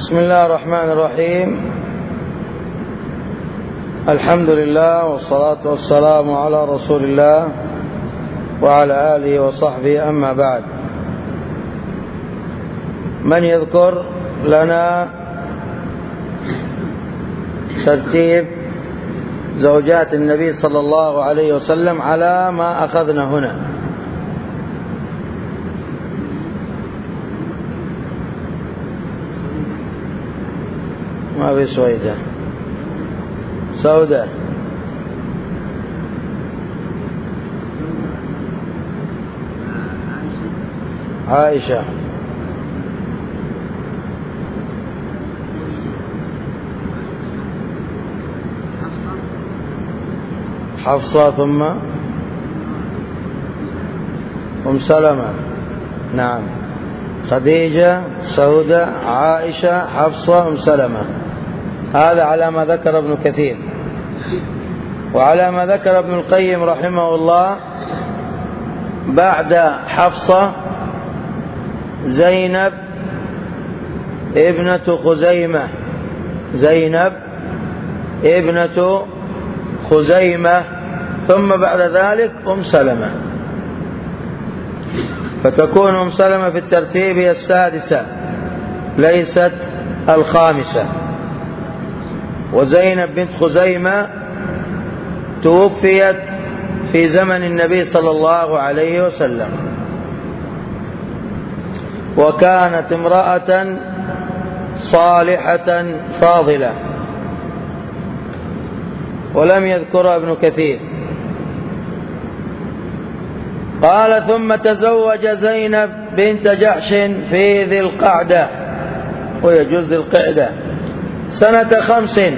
بسم الله الرحمن الرحيم. الحمد لله والصلاة والسلام على رسول الله وعلى آله وصحبه، أما بعد. من يذكر لنا ترتيب زوجات النبي صلى الله عليه وسلم على ما أخذنا هنا؟ ما في سويدة. سودة، عائشة، حفصة، ثم أم سلمة. نعم، خديجة، سودة، عائشة، حفصة، أم سلمة. هذا على ما ذكر ابن كثير. وعلى ما ذكر ابن القيم رحمه الله، بعد حفصة زينب ابنة خزيمة، زينب ابنة خزيمة، ثم بعد ذلك أم سلمة. فتكون أم سلمة في الترتيب هي السادسة ليست الخامسة. وزينب بنت خزيمة توفيت في زمن النبي صلى الله عليه وسلم، وكانت امرأة صالحة فاضلة، ولم يذكرها ابن كثير. قال: ثم تزوج زينب بنت جحش في ذي القعدة، ويجوز ذي القعدة، سنة 5،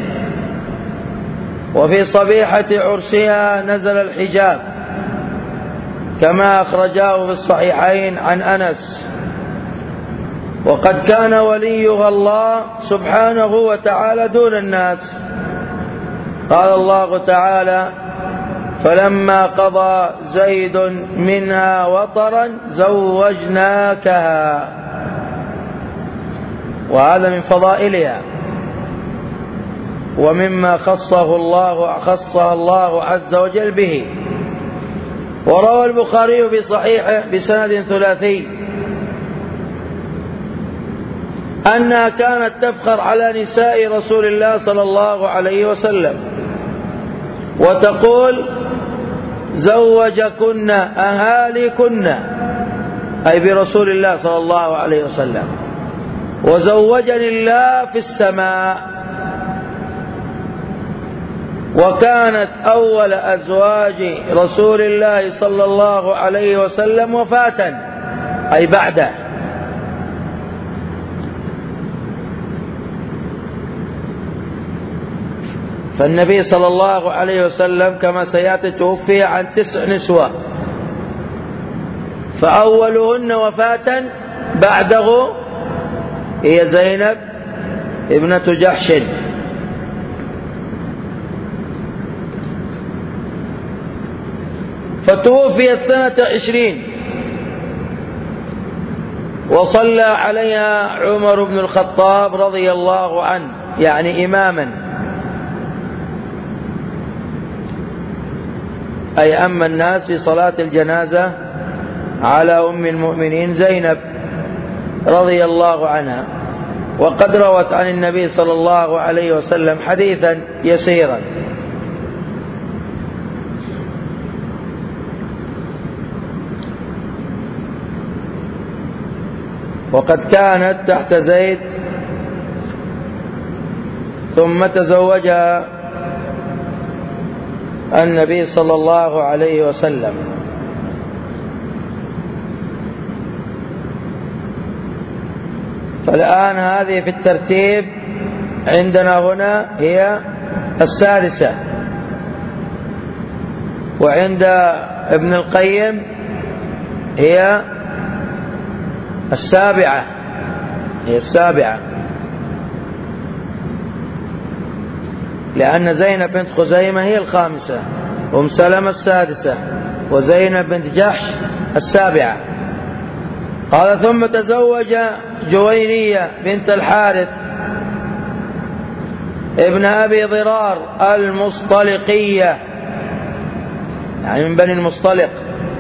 وفي صبيحة عرسها نزل الحجاب، كما أخرجاه في الصحيحين عن أنس. وقد كان وليها الله سبحانه وتعالى دون الناس. قال الله تعالى: فلما قضى زيد منها وطرا زوجناكها. وهذا من فضائلها ومما خصها الله عز وجل به. وروى البخاري في صحيحه بسند ثلاثي أنها كانت تفخر على نساء رسول الله صلى الله عليه وسلم وتقول: زوجكن أهاليكن، أي برسول الله صلى الله عليه وسلم، وزوجني الله في السماء. وكانت أول أزواج رسول الله صلى الله عليه وسلم وفاة، أي بعده. فالنبي صلى الله عليه وسلم كما سيأتي توفي عن 9 نسوة، فأولهن وفاة بعده هي زينب ابنة جحش. فتوفيت سنة 20، وصلى عليها عمر بن الخطاب رضي الله عنه، يعني إماما، أي أما الناس في صلاة الجنازة على أم المؤمنين زينب رضي الله عنها. وقد روت عن النبي صلى الله عليه وسلم حديثا يسيرا. وقد كانت تحت زيد ثم تزوجها النبي صلى الله عليه وسلم. فالآن هذه في الترتيب عندنا هنا هي السادسة، وعند ابن القيم هي السابعة، لأن زينب بنت خزيمة هي الخامسة، أم سلمة السادسة، وزينب بنت جحش السابعة. قال: ثم تزوج جويرية بنت الحارث ابن أبي ضرار المصطلقية، يعني من بني المصطلق.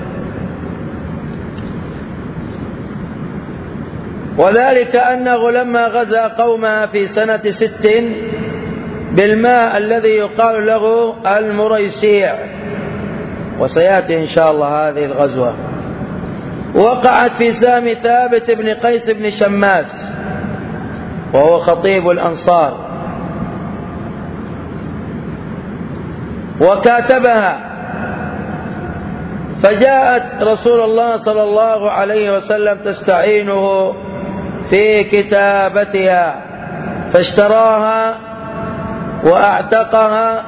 وذلك أنه لما غزا قومها في سنة 6 بالماء الذي يقال له المريسيع، وسيأتي إن شاء الله هذه الغزوة، وقعت في سام ثابت بن قيس بن شماس وهو خطيب الأنصار، وكاتبها، فجاءت رسول الله صلى الله عليه وسلم تستعينه في كتابتها، فاشتراها وأعتقها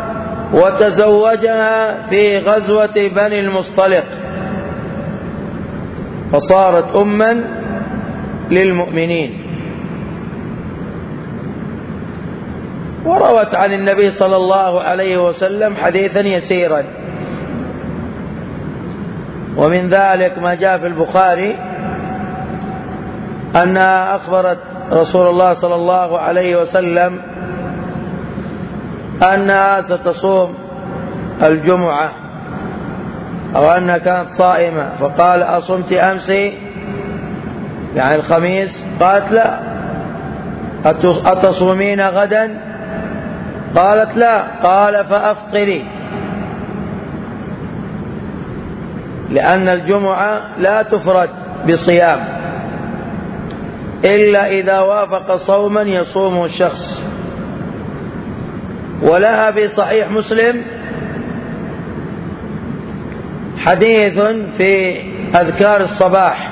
وتزوجها في غزوة بني المصطلق، فصارت أما للمؤمنين. وروت عن النبي صلى الله عليه وسلم حديثا يسيرا، ومن ذلك ما جاء في البخاري أنها أخبرت رسول الله صلى الله عليه وسلم أنها ستصوم الجمعة، أو أنها كانت صائمة، فقال: أصمت أمس يعني الخميس؟ قالت: لا. أتصومين غدا؟ قالت: لا. قال: فأفطري، لأن الجمعة لا تفرد بصيام إلا إذا وافق صوما يصومه الشخص. ولها في صحيح مسلم حديث في أذكار الصباح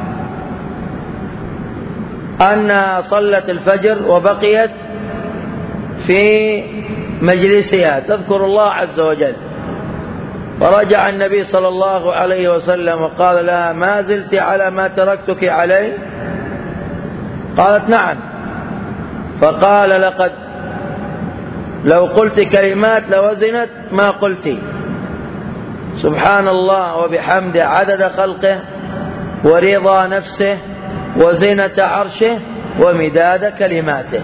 أنها صلت الفجر وبقيت في مجلسها تذكر الله عز وجل، فرجع النبي صلى الله عليه وسلم وقال لها: ما زلت على ما تركتك عليه؟ قالت: نعم. فقال: لقد لو قلت كلمات لوزنت ما قلت، سبحان الله وبحمده عدد خلقه ورضا نفسه وزنة عرشه ومداد كلماته.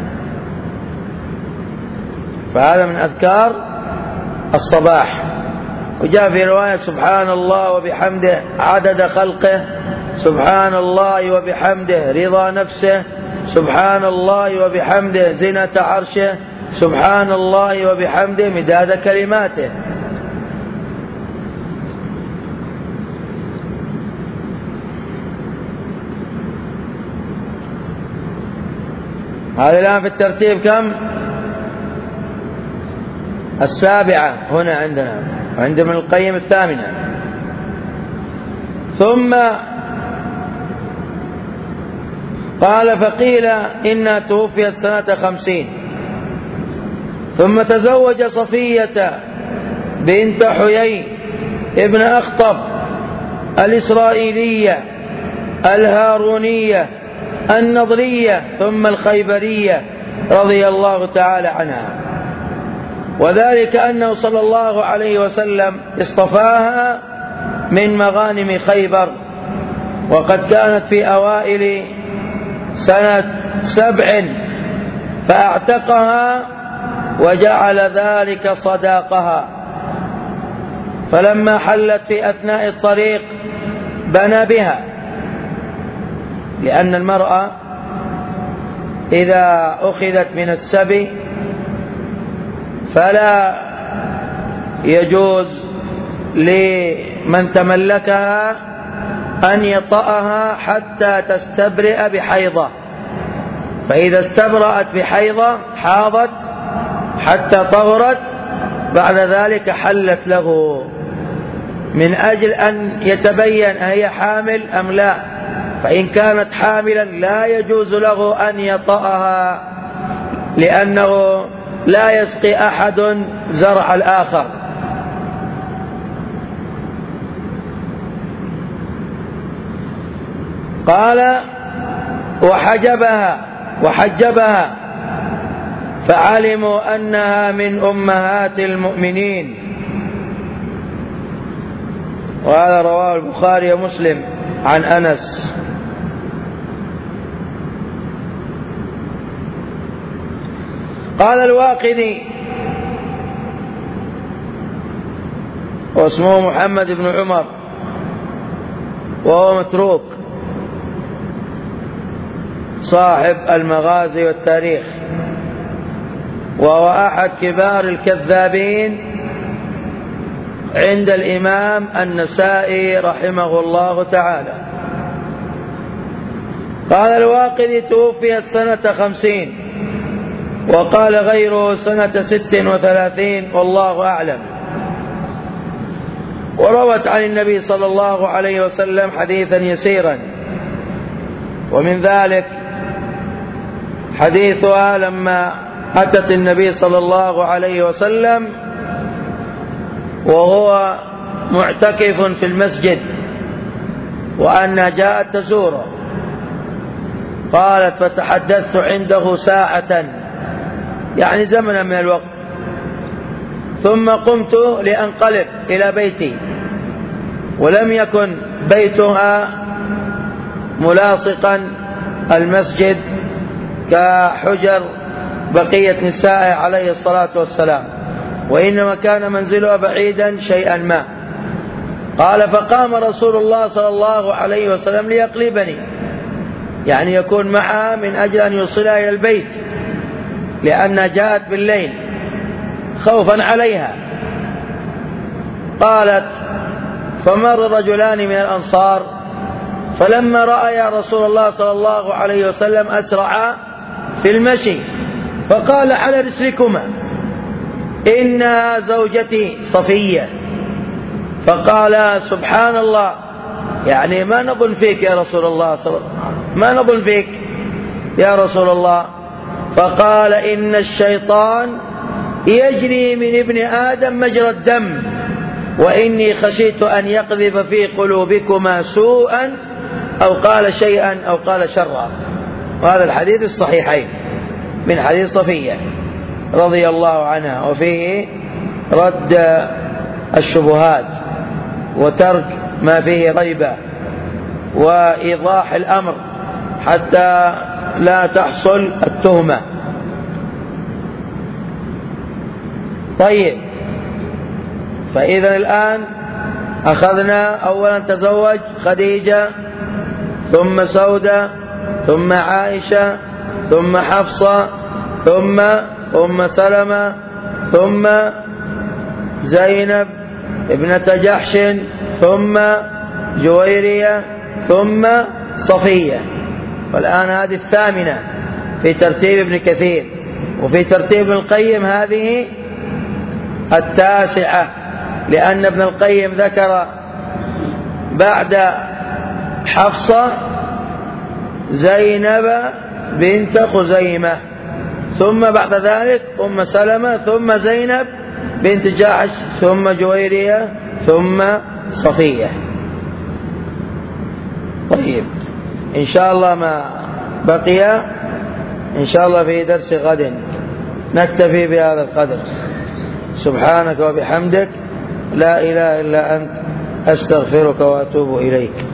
فهذا من أذكار الصباح. وجاء في رواية: سبحان الله وبحمده عدد خلقه، سبحان الله وبحمده رضا نفسه، سبحان الله وبحمده زنة عرشه، سبحان الله وبحمده مداد كلماته. هذا الآن في الترتيب كم؟ 7 هنا عندنا، عند ابن القيم 8. ثم قال: فقيل إنها توفيت سنة 50. ثم تزوج صفية بنت حيي ابن أخطب الإسرائيلية الهارونية النضرية ثم الخيبرية رضي الله تعالى عنها. وذلك أنه صلى الله عليه وسلم اصطفاها من مغانم خيبر، وقد كانت في أوائل سنة 7، فاعتقها وجعل ذلك صداقها. فلما حلت في أثناء الطريق بنى بها، لأن المرأة إذا أخذت من السبي فلا يجوز لمن تملكها أن يطأها حتى تستبرئ بحيضة، فإذا استبرأت بحيضة حاضت حتى طهرت، بعد ذلك حلت له، من أجل أن يتبين أهي حامل أم لا. فإن كانت حاملا لا يجوز له أن يطأها، لأنه لا يسقي أحد زرع الآخر. قال: وحجبها فعلموا أنها من أمهات المؤمنين. وهذا رواه البخاري ومسلم عن أنس. قال الواقدي واسمه محمد بن عمر وهو متروك، صاحب المغازي والتاريخ، وهو أحد كبار الكذابين عند الإمام النسائي رحمه الله تعالى. قال الواقدي توفيت سنة 50، وقال غيره سنة 36 والله أعلم. وروت عن النبي صلى الله عليه وسلم حديثا يسيرا، ومن ذلك حديثها لما أتت النبي صلى الله عليه وسلم وهو معتكف في المسجد، وأنها جاءت تزوره. قالت: فتحدثت عنده ساعة، يعني زمنا من الوقت، ثم قمت لأنقلب إلى بيتي، ولم يكن بيتها ملاصقا المسجد كحجر بقية نسائه عليه الصلاة والسلام، وإنما كان منزلها بعيدا شيئا ما. قال: فقام رسول الله صلى الله عليه وسلم ليقلبني، يعني يكون معها من أجل أن يوصلها إلى البيت، لأنها جاءت بالليل خوفا عليها. قالت: فمر رجلان من الأنصار، فلما رأى رسول الله صلى الله عليه وسلم أسرع في المشي، فقال: على رسلكما، إنها زوجتي صفية. فقال: سبحان الله، يعني ما نظن فيك يا رسول الله، ما نظن فيك يا رسول الله. فقال: إن الشيطان يجري من ابن آدم مجرى الدم، وإني خشيت أن يقذف في قلوبكما سوءا، أو قال شيئا، أو قال شرا. وهذا الحديث الصحيحين من حديث صفية رضي الله عنها، وفيه رد الشبهات وترك ما فيه ريبة وإيضاح الأمر حتى لا تحصل التهمة. طيب، فإذا الآن أخذنا أولا تزوج خديجة، ثم سودة، ثم عائشة، ثم حفصة، ثم أم سلمة، ثم زينب ابنة جحش، ثم جويرية، ثم صفية. والآن هذه الثامنة في ترتيب ابن كثير، وفي ترتيب ابن القيم هذه التاسعة، لأن ابن القيم ذكر بعد حفصة زينب بنت خزيمة، ثم بعد ذلك أم سلمة، ثم زينب بنت جحش، ثم جويرية، ثم صفية. طيب، إن شاء الله ما بقي إن شاء الله في درس غد نكتفي بهذا القدر. سبحانك وبحمدك، لا إله إلا أنت، أستغفرك وأتوب إليك.